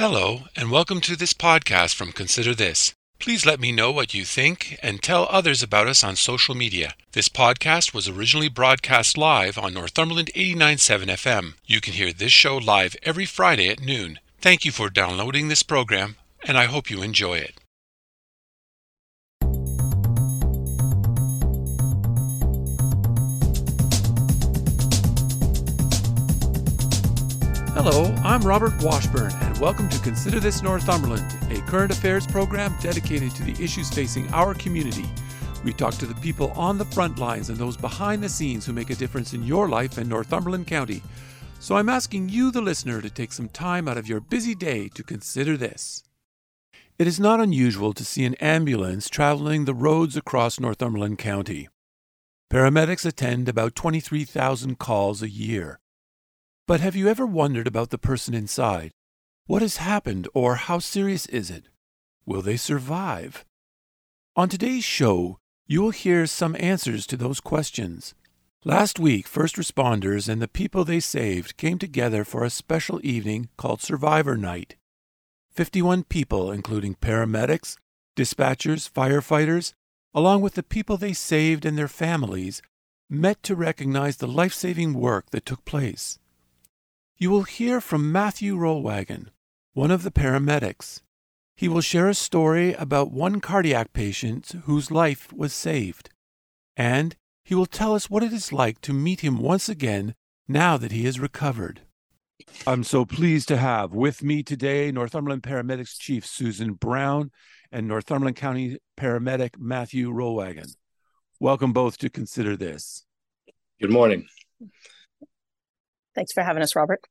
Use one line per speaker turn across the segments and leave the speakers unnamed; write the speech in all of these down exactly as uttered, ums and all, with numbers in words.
Hello, and welcome to this podcast from Consider This. Please let me know what you think and tell others about us on social media. This podcast was originally broadcast live on Northumberland eighty-nine point seven F M. You can hear this show live every Friday at noon. Thank you for downloading this program, and I hope you enjoy it. Hello, I'm Robert Washburn, and welcome to Consider This Northumberland, a current affairs program dedicated to the issues facing our community. We talk to the people on the front lines and those behind the scenes who make a difference in your life in Northumberland County. So I'm asking you, the listener, to take some time out of your busy day to consider this. It is not unusual to see an ambulance traveling the roads across Northumberland County. Paramedics attend about twenty-three thousand calls a year. But have you ever wondered about the person inside? What has happened, or how serious is it? Will they survive? On today's show, you will hear some answers to those questions. Last week, first responders and the people they saved came together for a special evening called Survivor Night. fifty-one people, including paramedics, dispatchers, firefighters, along with the people they saved and their families, met to recognize the life-saving work that took place. You will hear from Matthew Rollwagon, one of the paramedics. He will share a story about one cardiac patient whose life was saved, and he will tell us what it is like to meet him once again now that he has recovered. I'm so pleased to have with me today Northumberland Paramedics Chief Susan Brown and Northumberland County Paramedic Matthew Rollwagon. Welcome both to Consider This.
Good morning.
Thanks for having us, Robert.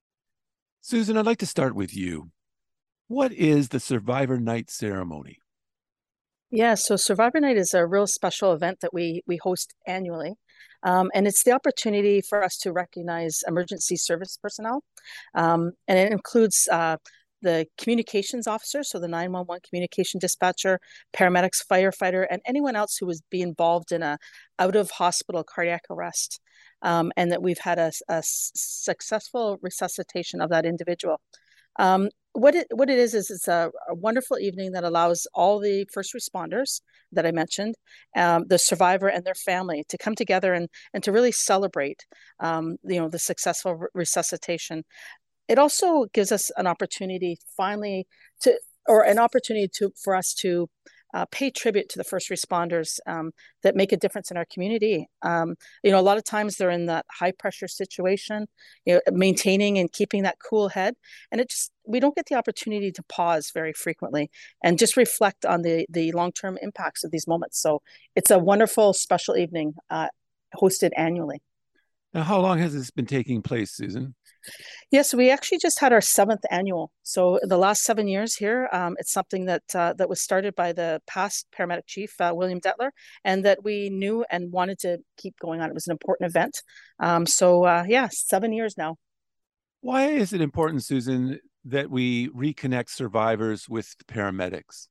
Susan, I'd like to start with you. What is the Survivor Night ceremony?
Yeah, so Survivor Night is a real special event that we we host annually. Um, and it's the opportunity for us to recognize emergency service personnel. Um, and it includes uh, the communications officer, so the nine one one communication dispatcher, paramedics, firefighter, and anyone else who would be involved in a out-of-hospital cardiac arrest. Um, and that we've had a, a successful resuscitation of that individual. Um, what it what it is is it's a, a wonderful evening that allows all the first responders that I mentioned, um, the survivor and their family, to come together and and to really celebrate, um, you know, the successful re- resuscitation. It also gives us an opportunity finally to, or an opportunity to for us to Uh, pay tribute to the first responders um, that make a difference in our community. Um, you know, a lot of times they're in that high pressure situation, you know, maintaining and keeping that cool head. And it just, we don't get the opportunity to pause very frequently and just reflect on the, the long-term impacts of these moments. So it's a wonderful special evening uh, hosted annually.
Now, how long has this been taking place, Susan?
Yes, we actually just had our seventh annual. So the last seven years here, um, it's something that uh, that was started by the past paramedic chief, uh, William Detler, and that we knew and wanted to keep going on. It was an important event. Um, so uh, yeah, seven years now.
Why is it important, Susan, that we reconnect survivors with paramedics?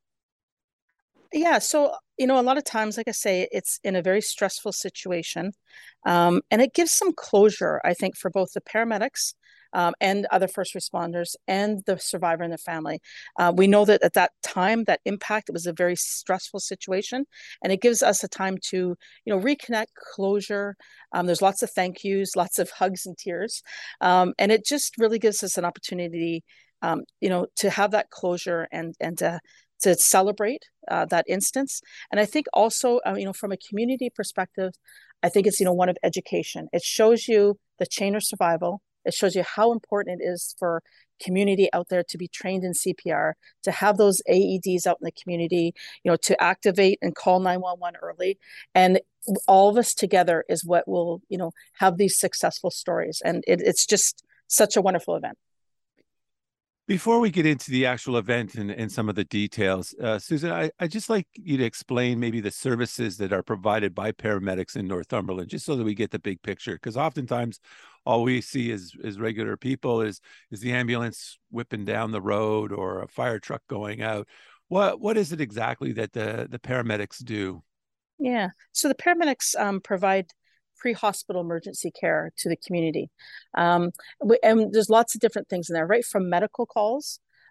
Yeah, so, you know, a lot of times, like I say, it's in a very stressful situation. Um, and it gives some closure, I think, for both the paramedics um, and other first responders and the survivor and the family. Uh, we know that at that time, that impact, it was a very stressful situation. And it gives us a time to, you know, reconnect, closure. Um, there's lots of thank yous, lots of hugs and tears. Um, and it just really gives us an opportunity, um, you know, to have that closure and, and to to celebrate uh, that instance. And I think also, uh, you know, from a community perspective, I think it's, you know, one of education. It shows you the chain of survival. It shows you how important it is for community out there to be trained in C P R, to have those A E Ds out in the community, you know, to activate and call nine one one early. And all of us together is what will, you know, have these successful stories. And it, it's just such a wonderful event.
Before we get into the actual event and, and some of the details, uh, Susan, I, I'd just like you to explain maybe the services that are provided by paramedics in Northumberland, just so that we get the big picture. Because oftentimes all we see is, is regular people, is, is the ambulance whipping down the road or a fire truck going out. What What is it exactly that the, the paramedics do?
Yeah, so the paramedics um, provide pre-hospital emergency care to the community. Um, and there's lots of different things in there, right from medical calls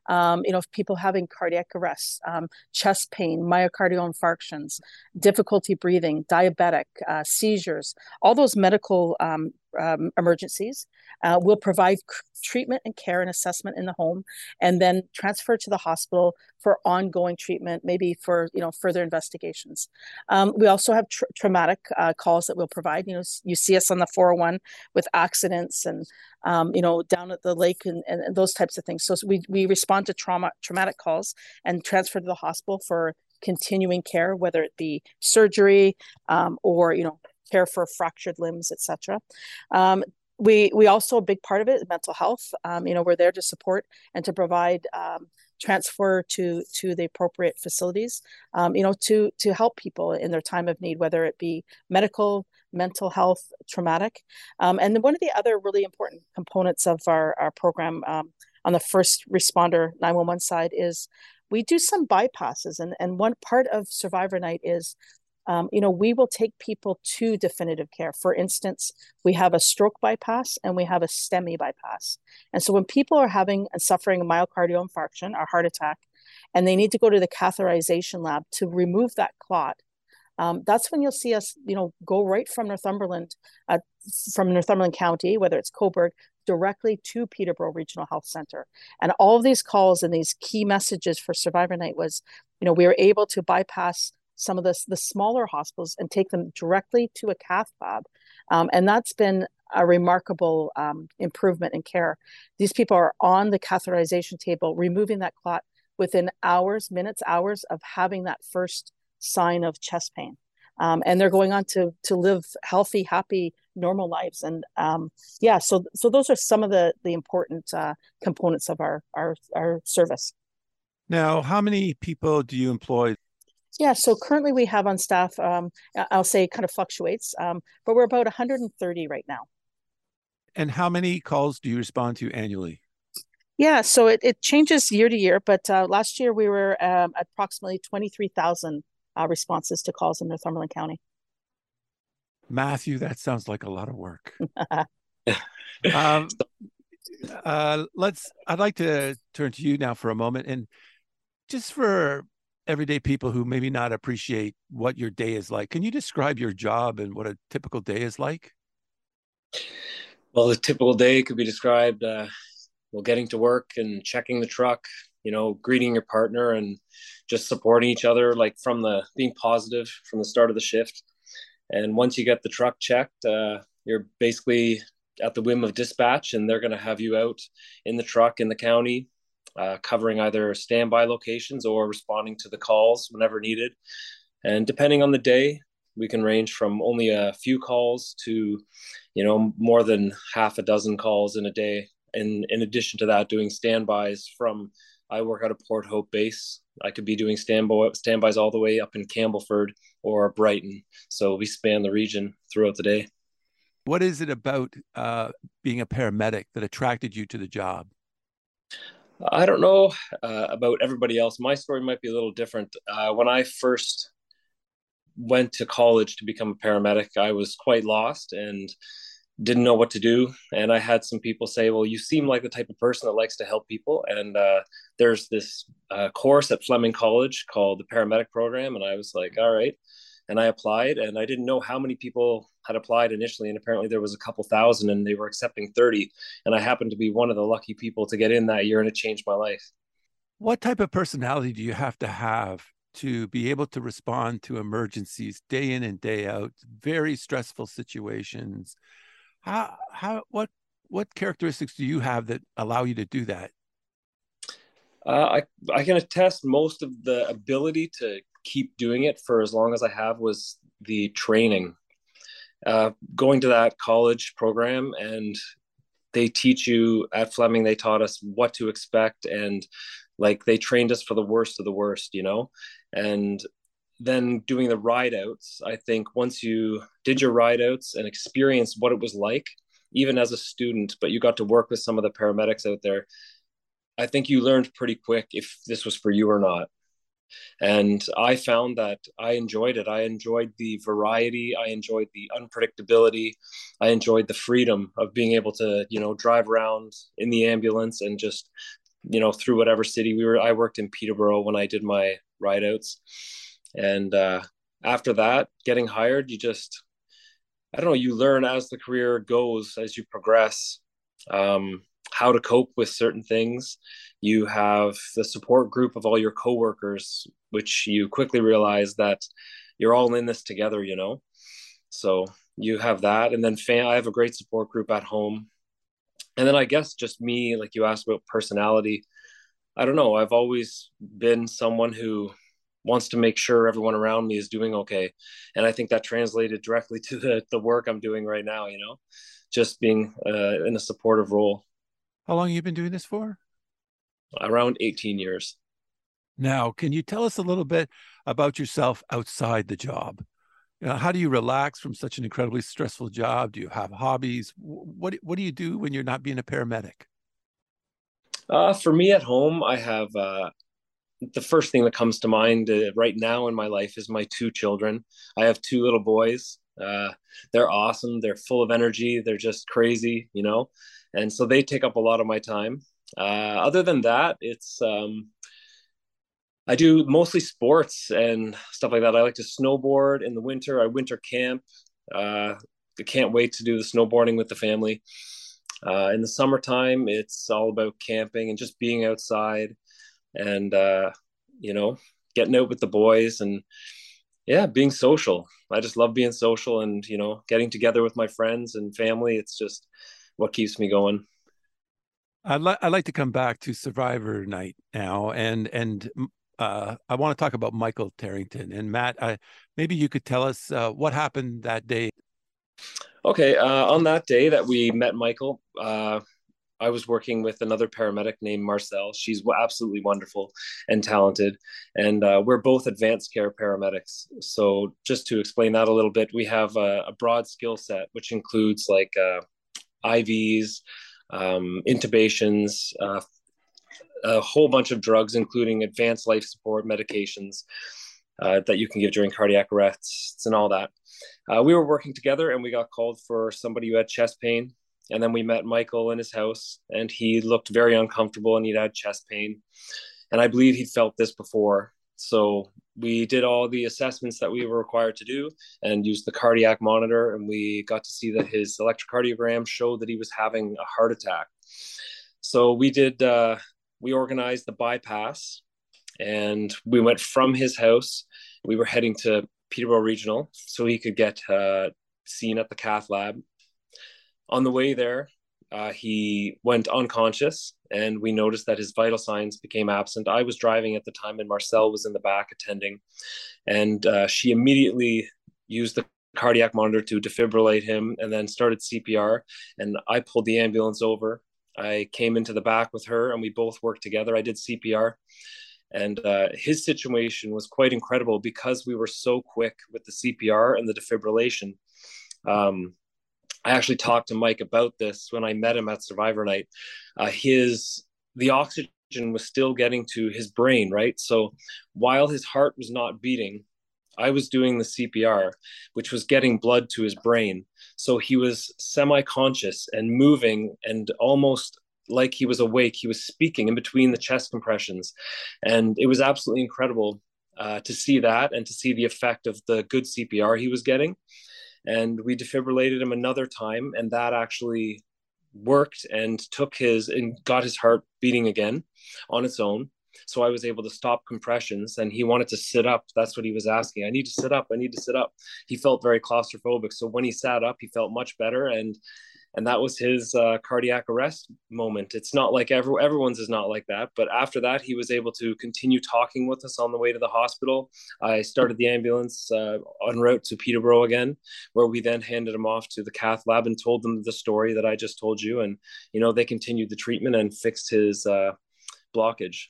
um, you know, people having cardiac arrests, um, chest pain, myocardial infarctions, difficulty breathing, diabetic, uh, seizures, all those medical um, um, emergencies. Uh, we'll provide treatment and care and assessment in the home, and then transfer to the hospital for ongoing treatment, maybe for you know further investigations. Um, we also have tra- traumatic uh, calls that we'll provide. You know, you see us on the four oh one with accidents and um, you know down at the lake and, and, and those types of things. So we we respond to trauma traumatic calls and transfer to the hospital for continuing care, whether it be surgery um, or you know care for fractured limbs, et cetera. Um, we we also a big part of it is mental health. Um, you know, we're there to support and to provide um, transfer to to the appropriate facilities. Um, you know, to to help people in their time of need, whether it be medical, mental health, traumatic. Um, and then one of the other really important components of our our program um, on the first responder nine one one side is we do some bypasses, and and one part of Survivor Night is um, you know, we will take people to definitive care. For instance, we have a stroke bypass and we have a STEMI bypass. And so when people are having and suffering a myocardial infarction or heart attack, and they need to go to the catheterization lab to remove that clot, um, that's when you'll see us, you know, go right from Northumberland, uh, from Northumberland County, whether it's Cobourg, directly to Peterborough Regional Health Center. And all of these calls and these key messages for Survivor Night was, you know, we were able to bypass some of the, the smaller hospitals and take them directly to a cath lab. Um, and that's been a remarkable um, improvement in care. These people are on the catheterization table, removing that clot within hours, minutes, hours of having that first sign of chest pain. Um, and they're going on to to live healthy, happy, normal lives. And um, yeah, so so those are some of the the important uh, components of our our our service.
Now, how many people do you employ?
Yeah, so currently we have on staff, um, I'll say it kind of fluctuates, um, but we're about one hundred thirty right now.
And how many calls do you respond to annually?
Yeah, so it, it changes year to year, but uh, last year we were um, at approximately twenty-three thousand uh, responses to calls in Northumberland County.
Matthew, that sounds like a lot of work. um, uh, let's, I'd like to turn to you now for a moment. And just for everyday people who maybe not appreciate what your day is like, can you describe your job and what a typical day is like?
Well, the typical day could be described, uh, well, getting to work and checking the truck, you know, greeting your partner and just supporting each other, like from the being positive from the start of the shift. And once you get the truck checked, uh, you're basically at the whim of dispatch, and they're going to have you out in the truck in the county, uh, covering either standby locations or responding to the calls whenever needed. And depending on the day, we can range from only a few calls to, you know, more than half a dozen calls in a day. And in addition to that, doing standbys from, I work out of Port Hope base. I could be doing standby, standbys all the way up in Campbellford or Brighton. So we span the region throughout the day.
What is it about uh, being a paramedic that attracted you to the job?
I don't know uh, about everybody else. My story might be a little different. Uh, when I first went to college to become a paramedic, I was quite lost and didn't know what to do. And I had some people say, well, you seem like the type of person that likes to help people. And uh, there's this uh, course at Fleming College called the paramedic program. And I was like, all right. And I applied, and I didn't know how many people had applied initially. And apparently there was a couple thousand, and they were accepting thirty. And I happened to be one of the lucky people to get in that year, and it changed my life.
What type of personality do you have to have to be able to respond to emergencies day in and day out, very stressful situations? How, how, what, what characteristics do you have that allow you to do that?
Uh, I, I can attest most of the ability to keep doing it for as long as I have was the training. Uh, going to that college program, and they teach you at Fleming, they taught us what to expect, and like they trained us for the worst of the worst, you know? And then doing the ride outs, I think once you did your ride outs and experienced what it was like, even as a student, but you got to work with some of the paramedics out there, I think you learned pretty quick if this was for you or not. And I found that I enjoyed it. I enjoyed the variety. I enjoyed the unpredictability. I enjoyed the freedom of being able to, you know, drive around in the ambulance and just you know, through whatever city we were. I worked in Peterborough when I did my ride outs. And uh, after that, getting hired, you just, I don't know, you learn as the career goes, as you progress, um, how to cope with certain things. You have the support group of all your coworkers, which you quickly realize that you're all in this together, you know? So you have that. And then fam- I have a great support group at home. And then I guess just me, like you asked about personality, I don't know. I've always been someone who wants to make sure everyone around me is doing okay. And I think that translated directly to the, the work I'm doing right now, you know, just being uh, in a supportive role.
How long have you been doing this for?
Around eighteen years.
Now, can you tell us a little bit about yourself outside the job? You know, how do you relax from such an incredibly stressful job? Do you have hobbies? What, what do you do when you're not being a paramedic?
Uh, for me at home, I have uh, the first thing that comes to mind uh, right now in my life is my two children. I have two little boys. Uh, they're awesome. They're full of energy. They're just crazy, you know, and so they take up a lot of my time. Uh, other than that, it's um, I do mostly sports and stuff like that. I like to snowboard in the winter. I winter camp. Uh, I can't wait to do the snowboarding with the family. Uh, in the summertime, it's all about camping and just being outside and, uh, you know, getting out with the boys and, yeah, being social. I just love being social and, you know, getting together with my friends and family. It's just what keeps me going.
I'd, li- I'd like to come back to Survivor Night now, and and uh, I want to talk about Michael Terrington. And Matt, uh, maybe you could tell us uh, what happened that day.
Okay, uh, on that day that we met Michael, uh, I was working with another paramedic named Marcel. She's absolutely wonderful and talented. And uh, we're both advanced care paramedics. So, just to explain that a little bit, we have a, a broad skill set, which includes like uh, I Vs, um, intubations, uh, a whole bunch of drugs, including advanced life support medications uh, that you can give during cardiac arrests and all that. Uh, we were working together and we got called for somebody who had chest pain. And then we met Michael in his house and he looked very uncomfortable and he'd had chest pain. And I believe he'd felt this before. So we did all the assessments that we were required to do and used the cardiac monitor. And we got to see that his electrocardiogram showed that he was having a heart attack. So we did, uh, we organized the bypass and we went from his house. We were heading to Peterborough Regional so he could get uh, seen at the cath lab. On the way there, uh, he went unconscious and we noticed that his vital signs became absent. I was driving at the time and Marcel was in the back attending. And uh, she immediately used the cardiac monitor to defibrillate him and then started C P R. And I pulled the ambulance over. I came into the back with her and we both worked together. I did C P R. And uh, his situation was quite incredible because we were so quick with the C P R and the defibrillation. Um, I actually talked to Mike about this when I met him at Survivor Night. Uh, his the oxygen was still getting to his brain, right? So while his heart was not beating, I was doing the C P R, which was getting blood to his brain. So he was semi-conscious and moving and almost like he was awake. He was speaking in between the chest compressions. And it was absolutely incredible uh, to see that and to see the effect of the good C P R he was getting. And we defibrillated him another time, and that actually worked and took his and got his heart beating again on its own. So I was able to stop compressions, and he wanted to sit up. That's what he was asking. I need to sit up. I need to sit up. He felt very claustrophobic. So when he sat up, he felt much better. And and that was his uh, cardiac arrest moment. It's not like every, everyone's is not like that. But after that, he was able to continue talking with us on the way to the hospital. I started the ambulance uh, en route to Peterborough again, where we then handed him off to the cath lab and told them the story that I just told you. And, you know, they continued the treatment and fixed his uh, blockage.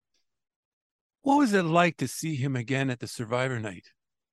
What was it like to see him again at the Survivor Night?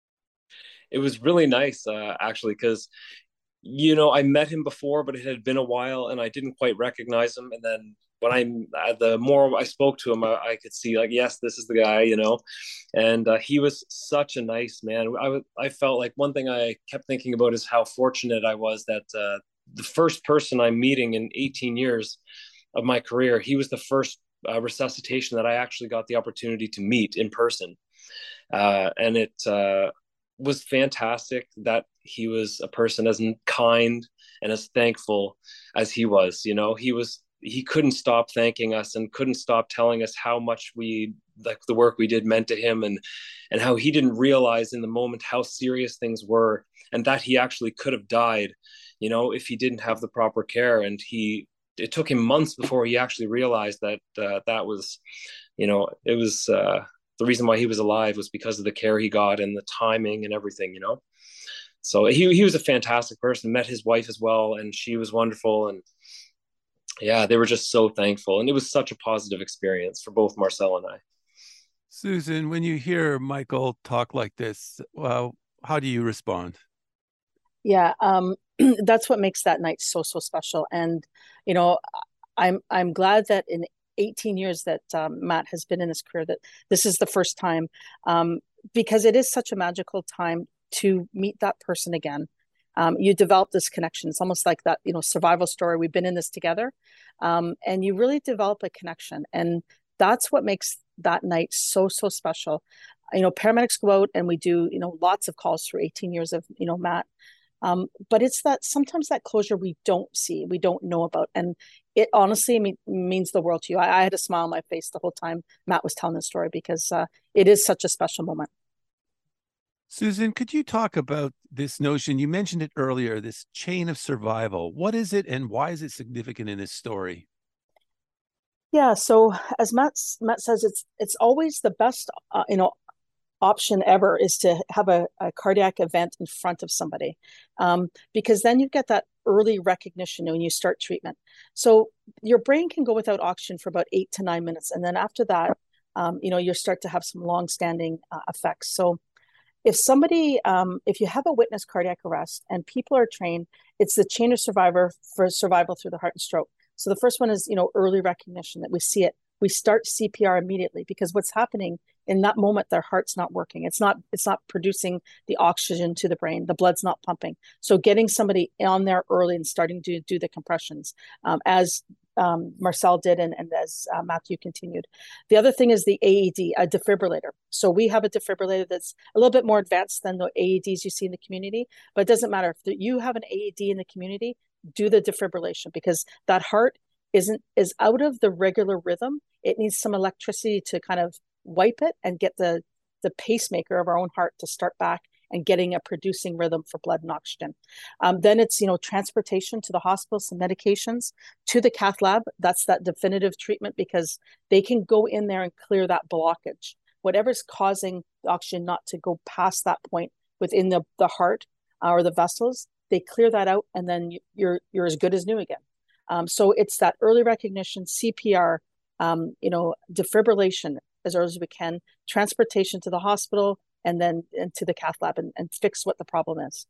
It was really nice, uh, actually, because you know, I met him before, but it had been a while and I didn't quite recognize him. And then when I, the more I spoke to him, I, I could see like, yes, this is the guy, you know, and uh, he was such a nice man. I, I felt like one thing I kept thinking about is how fortunate I was that uh, the first person I'm meeting in eighteen years of my career, he was the first uh, resuscitation that I actually got the opportunity to meet in person. Uh, and it uh, was fantastic that he was a person as kind and as thankful as he was. You know, he was he couldn't stop thanking us and couldn't stop telling us how much we like the work we did meant to him, and and how he didn't realize in the moment how serious things were, and that he actually could have died, you know, if he didn't have the proper care. And he it took him months before he actually realized that uh, that was, you know, it was uh, the reason why he was alive was because of the care he got and the timing and everything, you know. So he he was a fantastic person. Met his wife as well, and she was wonderful. And yeah, they were just so thankful, and it was such a positive experience for both Marcel and I.
Susan, when you hear Michael talk like this, well, how do you respond?
Yeah, um, that's what makes that night so, so special. And, you know, I'm I'm glad that in eighteen years that um, Matt has been in his career, that this is the first time, um, because it is such a magical time to meet that person again. Um, you develop this connection. It's almost like that, you know, survival story. We've been in this together, um, and you really develop a connection. And that's what makes that night so, so special. You know, paramedics go out and we do, you know, lots of calls through eighteen years of, you know, Matt. Um, but it's that sometimes that closure we don't see, we don't know about. And it honestly mean, means the world to you. I, I had a smile on my face the whole time Matt was telling the story, because uh, it is such a special moment.
Susan, could you talk about this notion? You mentioned it earlier, this chain of survival. What is it and why is it significant in this story?
Yeah, so as Matt, Matt says, it's it's always the best, uh, you know, option ever is to have a, a cardiac event in front of somebody, um, because then you get that early recognition when you start treatment. So your brain can go without oxygen for about eight to nine minutes. And then after that, um, you know, you start to have some long-standing uh, effects. So if somebody, um, if you have a witness cardiac arrest and people are trained, it's the chain of survivor for survival through the heart and stroke. So the first one is, you know, early recognition, that we see it. We start C P R immediately, because what's happening in that moment, their heart's not working. It's not, it's not producing the oxygen to the brain. The blood's not pumping. So getting somebody on there early and starting to do the compressions, um, as um, Marcel did, and, and as uh, Matthew continued. The other thing is the A E D, a defibrillator. So we have a defibrillator that's a little bit more advanced than the A E Ds you see in the community, but it doesn't matter. If you have an A E D in the community, do the defibrillation, because that heart isn't is out of the regular rhythm. It needs some electricity to kind of wipe it and get the the pacemaker of our own heart to start back and getting a producing rhythm for blood and oxygen. Um, then it's, you know, transportation to the hospital, some medications to the cath lab. That's that definitive treatment, because they can go in there and clear that blockage, whatever's causing the oxygen not to go past that point within the, the heart uh, or the vessels. They clear that out, and then you're you're as good as new again. Um, so it's that early recognition, C P R, um, you know, defibrillation as early as we can, transportation to the hospital, and then into the cath lab, and, and fix what the problem is.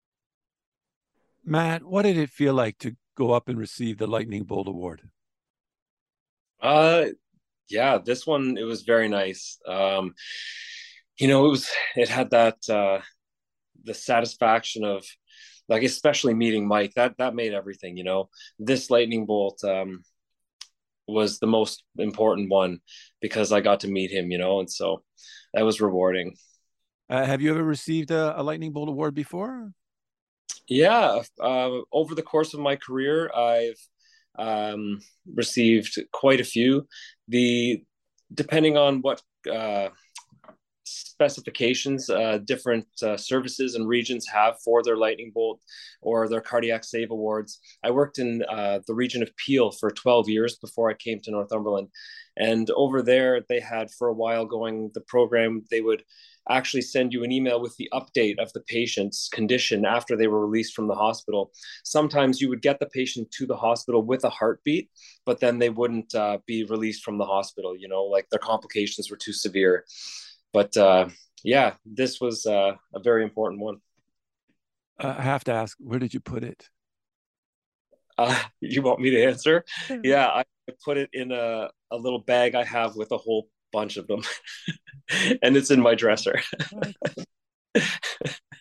Matt, what did it feel like to go up and receive the Lightning Bolt Award?
Uh, yeah, this one, it was very nice. Um, you know, it was, it had that, uh, the satisfaction of, like, especially meeting Mike, that, that made everything, you know. This Lightning Bolt, um, was the most important one, because I got to meet him, you know, and so that was rewarding.
Uh, have you ever received a, a Lightning Bolt Award before?
Yeah, uh, over the course of my career, I've um, received quite a few. The depending on what uh, specifications uh, different uh, services and regions have for their Lightning Bolt or their Cardiac Save Awards. I worked in uh, the region of Peel for twelve years before I came to Northumberland. And over there, they had for a while going the program, they would actually send you an email with the update of the patient's condition after they were released from the hospital. Sometimes you would get the patient to the hospital with a heartbeat, but then they wouldn't uh, be released from the hospital, you know, like their complications were too severe. But uh, yeah, this was uh, a very important one.
Uh, I have to ask, where did you put it?
Uh, you want me to answer? Yeah, I put it in a, a little bag I have with a whole bunch of them. And it's in my dresser.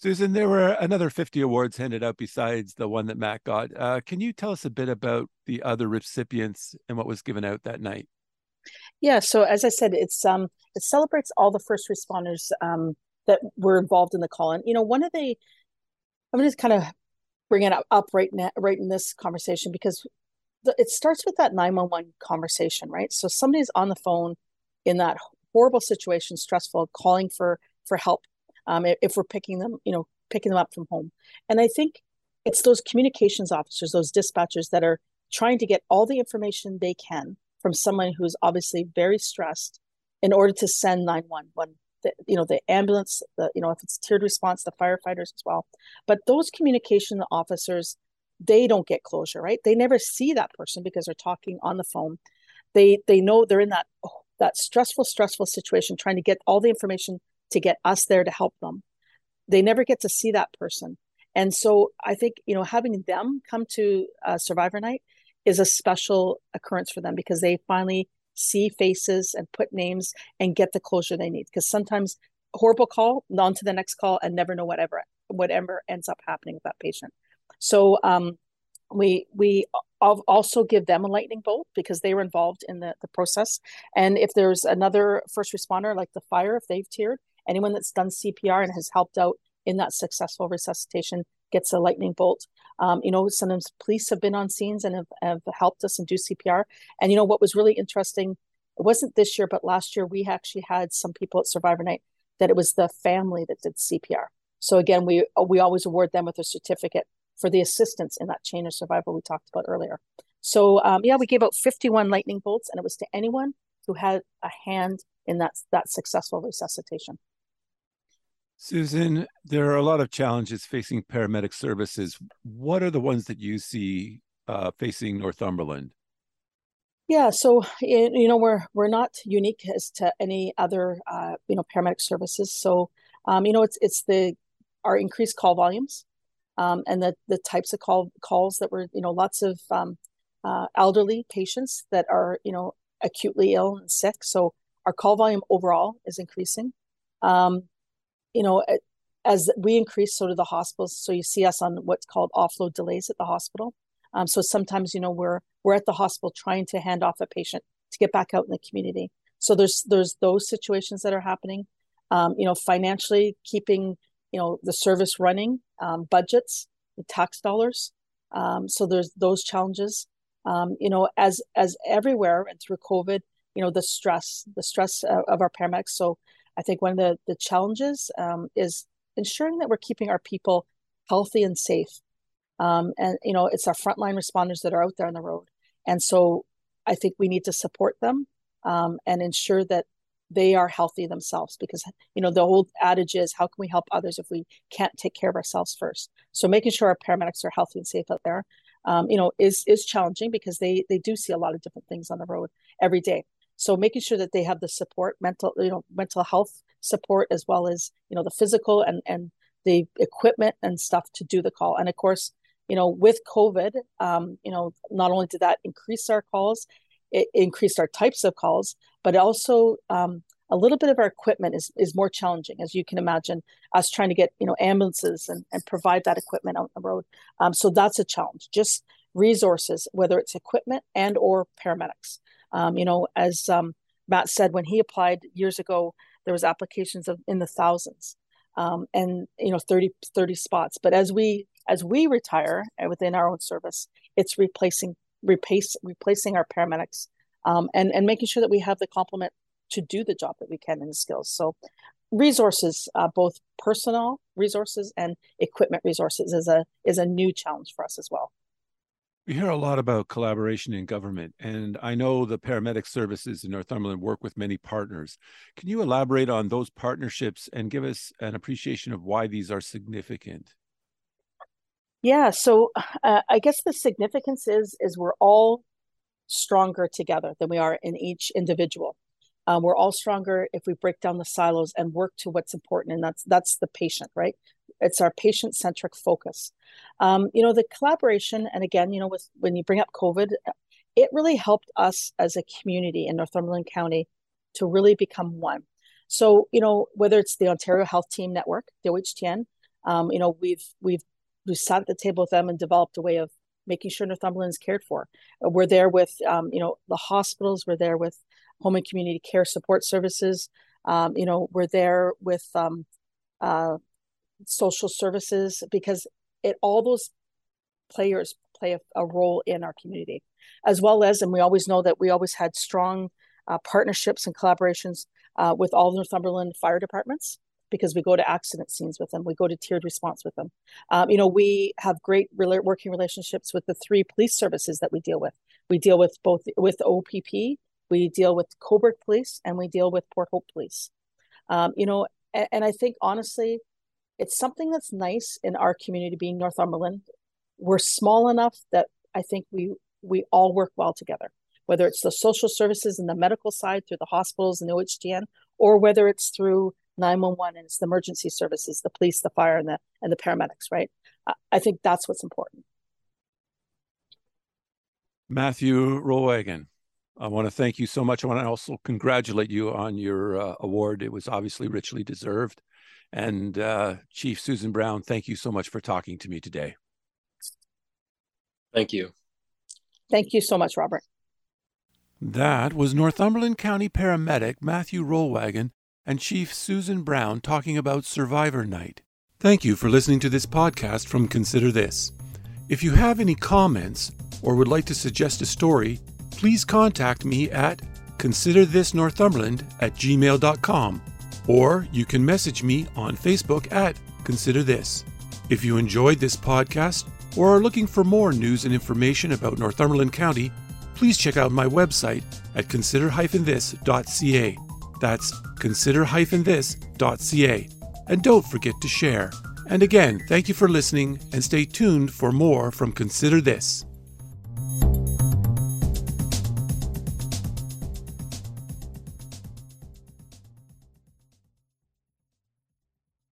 Susan, there were another fifty awards handed out besides the one that Matt got. Uh, can you tell us a bit about the other recipients and what was given out that night?
Yeah, so as I said, it's um it celebrates all the first responders um that were involved in the call. And you know, one of the I'm going to kind of bring it up right now, right in this conversation, because the, it starts with that nine one one conversation, right? So somebody's on the phone in that horrible situation, stressful, calling for for help. Um, if we're picking them, you know, picking them up from home, and I think it's those communications officers, those dispatchers that are trying to get all the information they can from someone who's obviously very stressed in order to send nine one one. The, you know, the ambulance, the, you know, if it's tiered response, the firefighters as well. But those communication officers, they don't get closure, right? They never see that person because they're talking on the phone. They they know they're in that oh, that stressful, stressful situation, trying to get all the information to get us there to help them. They never get to see that person. And so I think, you know, having them come to uh, Survivor Night is a special occurrence for them, because they finally see faces and put names and get the closure they need. Because sometimes horrible call, on to the next call, and never know whatever whatever ends up happening with that patient. So um, we we also give them a lightning bolt because they were involved in the, the process. And if there's another first responder like the fire, if they've tiered, anyone that's done C P R and has helped out in that successful resuscitation gets a lightning bolt. Um, you know, sometimes police have been on scenes and have, have helped us and do C P R. And, you know, what was really interesting, it wasn't this year, but last year, we actually had some people at Survivor Night that it was the family that did C P R. So again, we we always award them with a certificate for the assistance in that chain of survival we talked about earlier. So um, yeah, we gave out fifty-one lightning bolts, and it was to anyone who had a hand in that, that successful resuscitation.
Susan, there are a lot of challenges facing paramedic services. What are the ones that you see uh, facing Northumberland?
Yeah, so you know, we're we're not unique as to any other uh, you know, paramedic services. So um, you know, it's it's the our increased call volumes, um, and the the types of call calls that were, you know, lots of um, uh, elderly patients that are, you know, acutely ill and sick. So our call volume overall is increasing. Um, you know, as we increase, so do the hospitals. So you see us on what's called offload delays at the hospital. Um, so sometimes, you know, we're we're at the hospital trying to hand off a patient to get back out in the community. So there's there's those situations that are happening. Um, you know, financially keeping, you know, the service running, um, budgets, the tax dollars. Um, so there's those challenges. Um, you know, as as everywhere and through COVID, you know, the stress, the stress of, of our paramedics. So I think one of the, the challenges um, is ensuring that we're keeping our people healthy and safe. Um, and, you know, it's our frontline responders that are out there on the road. And so I think we need to support them um, and ensure that they are healthy themselves, because, you know, the old adage is, how can we help others if we can't take care of ourselves first? So making sure our paramedics are healthy and safe out there, um, you know, is is challenging, because they they do see a lot of different things on the road every day. So making sure that they have the support, mental, you know, mental health support, as well as, you know, the physical and, and the equipment and stuff to do the call. And of course, you know, with COVID, um, you know, not only did that increase our calls, it increased our types of calls, but also um, a little bit of our equipment is, is more challenging, as you can imagine, us trying to get, you know, ambulances and, and provide that equipment out on the road. Um, so that's a challenge, just resources, whether it's equipment and or paramedics. Um, you know, as um, Matt said, when he applied years ago, there was applications of in the thousands, um, and, you know, thirty, thirty spots. But as we as we retire within our own service, it's replacing replace, replacing our paramedics, um, and and making sure that we have the complement to do the job that we can, and the skills. So resources, uh, both personnel resources and equipment resources, is a is a new challenge for us as well.
We hear a lot about collaboration in government, and I know the paramedic services in Northumberland work with many partners. Can you elaborate on those partnerships and give us an appreciation of why these are significant?
Yeah, so uh, I guess the significance is is we're all stronger together than we are in each individual. Um, we're all stronger if we break down the silos and work to what's important, and that's that's the patient, right? It's our patient-centric focus. Um, you know, the collaboration, and again, you know, with when you bring up COVID, it really helped us as a community in Northumberland County to really become one. So, you know, whether it's the Ontario Health Team Network, the O H T N, Um, you know, we've we've we sat at the table with them and developed a way of making sure Northumberland is cared for. We're there with um, you know the hospitals. We're there with home and community care support services. Um, you know, we're there with um, uh, social services, because it all those players play a, a role in our community, as well as, and we always know that we always had strong uh, partnerships and collaborations uh, with all the Northumberland fire departments, because we go to accident scenes with them, we go to tiered response with them. Um, you know, we have great re- working relationships with the three police services that we deal with. We deal with both with O P P, we deal with Cobourg Police, and we deal with Port Hope Police. Um, you know, and, and I think honestly, it's something that's nice in our community, being Northumberland. We're small enough that I think we we all work well together, whether it's the social services and the medical side through the hospitals and the O H T N, or whether it's through nine one one and it's the emergency services, the police, the fire, and the and the paramedics, right? I think that's what's important.
Matthew Rollwagon, I want to thank you so much. I want to also congratulate you on your uh, award. It was obviously richly deserved. And uh, Chief Susan Brown, thank you so much for talking to me today.
Thank you.
Thank you so much, Robert.
That was Northumberland County Paramedic Matthew Rollwagon and Chief Susan Brown talking about Survivor Night. Thank you for listening to this podcast from Consider This. If you have any comments or would like to suggest a story, please contact me at considerthisnorthumberland at gmail dot com, or you can message me on Facebook at Consider This. If you enjoyed this podcast or are looking for more news and information about Northumberland County, please check out my website at consider dash this dot c a. That's consider dash this dot c a. And don't forget to share. And again, thank you for listening, and stay tuned for more from Consider This.